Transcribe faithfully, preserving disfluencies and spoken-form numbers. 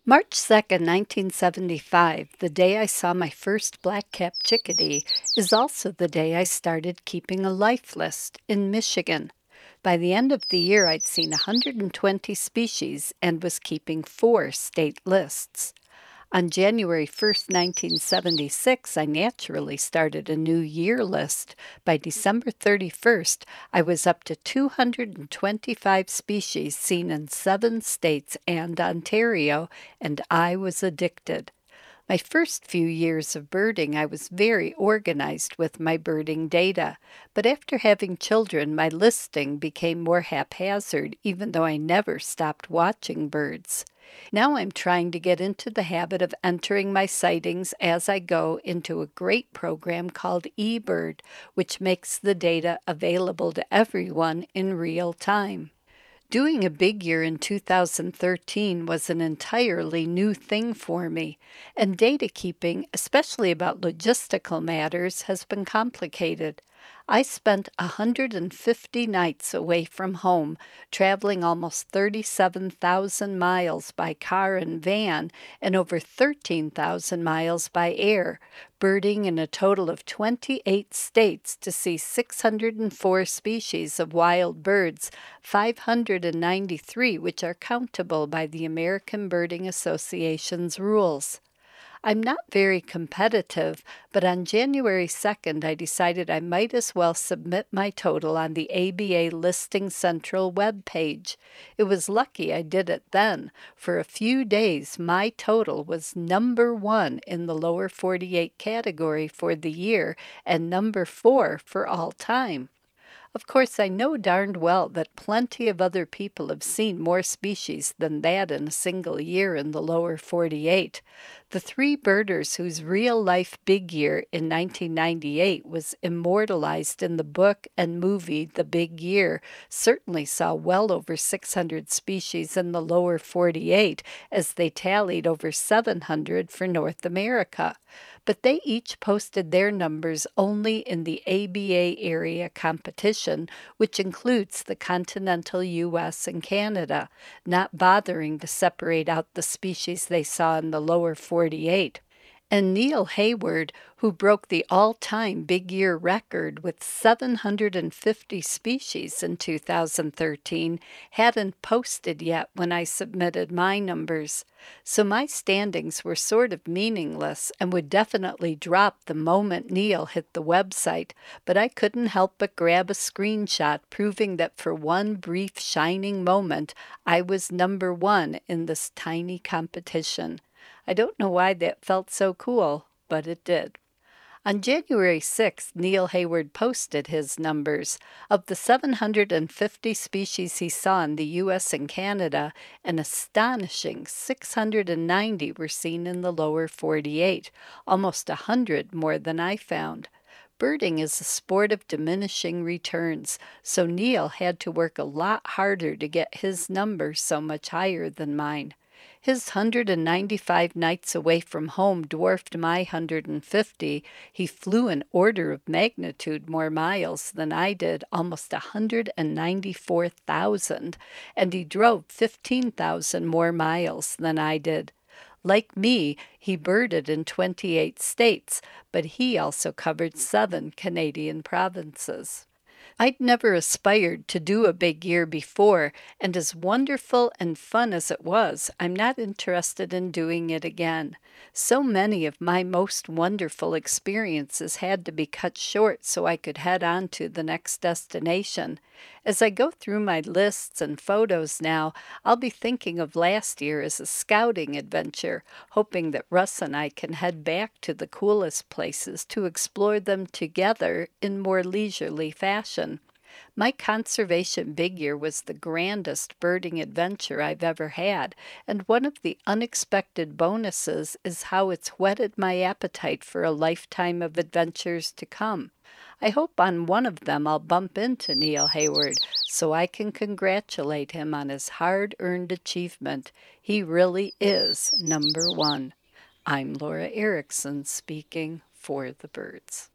March second, nineteen seventy-five, the day I saw my first black-capped chickadee, is also the day I started keeping a life list in Michigan. By the end of the year, I'd seen one hundred twenty species and was keeping four state lists. On January first, nineteen seventy-six, I naturally started a new year list. By December thirty-first, I was up to two hundred twenty-five species seen in seven states and Ontario, and I was addicted. My first few years of birding, I was very organized with my birding data, but after having children, my listing became more haphazard, even though I never stopped watching birds. Now I'm trying to get into the habit of entering my sightings as I go into a great program called eBird, which makes the data available to everyone in real time. Doing a big year in two thousand thirteen was an entirely new thing for me, and data keeping, especially about logistical matters, has been complicated. I spent one hundred fifty nights away from home, traveling almost thirty-seven thousand miles by car and van and over thirteen thousand miles by air, birding in a total of twenty-eight states to see six hundred four species of wild birds, five hundred ninety-three which are countable by the American Birding Association's rules. I'm not very competitive, but on January second, I decided I might as well submit my total on the A B A Listing Central web page. It was lucky I did it then. For a few days, my total was number one in the lower forty-eight category for the year and number four for all time. Of course, I know darned well that plenty of other people have seen more species than that in a single year in the lower forty-eight. The three birders whose real-life big year in nineteen ninety-eight was immortalized in the book and movie The Big Year certainly saw well over six hundred species in the lower forty-eight, as they tallied over seven hundred for North America. But they each posted their numbers only in the A B A area competition, which includes the continental U S and Canada, not bothering to separate out the species they saw in the lower forty-eight. And Neil Hayward, who broke the all-time big year record with seven hundred fifty species in two thousand thirteen, hadn't posted yet when I submitted my numbers. So my standings were sort of meaningless and would definitely drop the moment Neil hit the website, but I couldn't help but grab a screenshot proving that for one brief shining moment I was number one in this tiny competition. I don't know why that felt so cool, but it did. On January sixth, Neil Hayward posted his numbers. Of the seven hundred fifty species he saw in the U S and Canada, an astonishing six hundred ninety were seen in the lower forty-eight, almost a hundred more than I found. Birding is a sport of diminishing returns, so Neil had to work a lot harder to get his number so much higher than mine. His one hundred ninety-five nights away from home dwarfed my one hundred fifty. He flew an order of magnitude more miles than I did, almost one hundred ninety-four thousand, and he drove fifteen thousand more miles than I did. Like me, he birded in twenty-eight states, but he also covered seven Canadian provinces. I'd never aspired to do a big year before, and as wonderful and fun as it was, I'm not interested in doing it again. So many of my most wonderful experiences had to be cut short so I could head on to the next destination. As I go through my lists and photos now, I'll be thinking of last year as a scouting adventure, hoping that Russ and I can head back to the coolest places to explore them together in more leisurely fashion. My conservation big year was the grandest birding adventure I've ever had, and one of the unexpected bonuses is how it's whetted my appetite for a lifetime of adventures to come. I hope on one of them I'll bump into Neil Hayward so I can congratulate him on his hard-earned achievement. He really is number one. I'm Laura Erickson speaking for the birds.